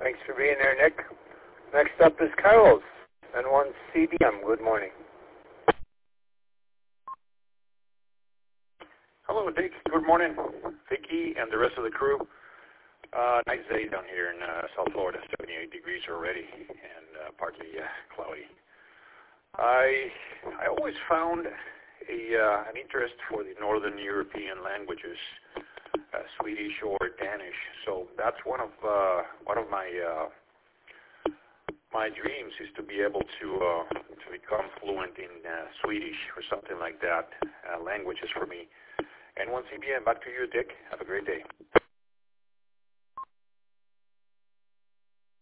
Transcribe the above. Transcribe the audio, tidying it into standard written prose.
Thanks for being there, Nick. Next up is Carlos, N1CDM. Good morning. Hello, Dick. Good morning, Vicky and the rest of the crew. Nice day down here in South Florida, 78 degrees already, and partly cloudy. I always found an interest for the Northern European languages, Swedish or Danish. So that's one of my dreams is to be able to become fluent in Swedish or something like that. Languages for me. And once again, back to you, Dick. Have a great day.